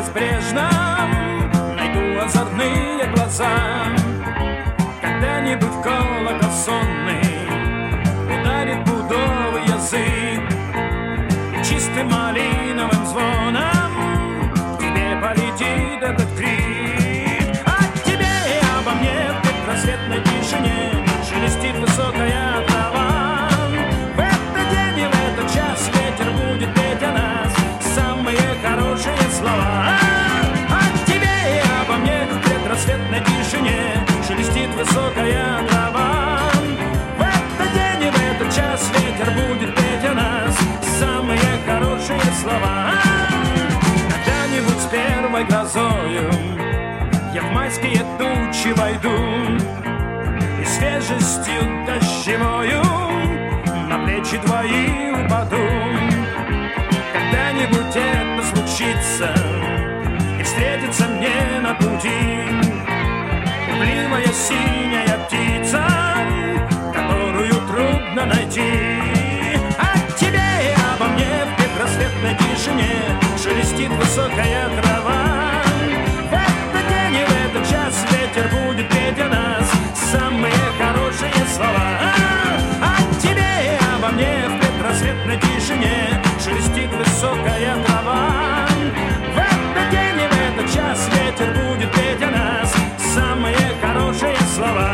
безбрежном найду озорные глаза. Когда-нибудь колокол сонный ударит пудовый язык, и чистым малиновым звоном к тебе полетит этот крик. О тебе и обо мне в предрассветной тишине шелестит высокая трава. В этот день и в этот час ветер будет петь о нас самые хорошие слова. О тебе и обо мне в предрассветной тишине шелестит высокая трава. В этот день и в этот час ветер будет петь о нас самые хорошие слова. Когда-нибудь с первой грозою я в майские тучи войду, и свежестью дождевою на плечи твои упаду. Когда-нибудь это случится и встретится мне на пути пугливая синяя птица, которую трудно найти. О тебе и обо мне в предрассветной тишине шелестит высокая трава. В этот день и в этот час ветер будет петь о нас самые хорошие слова. О тебе и обо мне в предрассветной тишине шелестит высокая трава. В этот день и в этот час ветер будет петь о нас самые хорошие слова.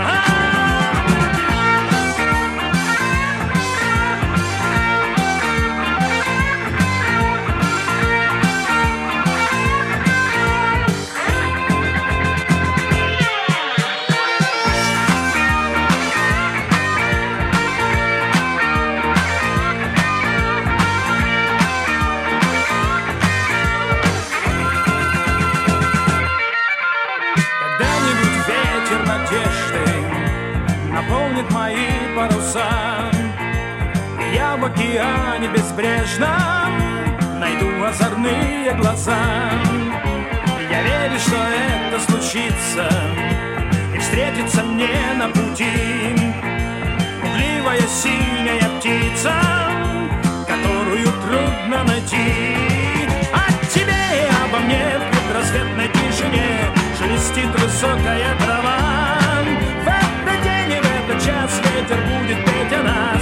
Наполнит мои паруса, и я в океане безбрежном найду озорные глаза. Я верю, что это случится и встретится мне на пути пугливая синяя птица, которую трудно найти. О тебе и обо мне в предрассветной тишине шелестит высокая трава. В этот день и в этот час ветер будет петь о нас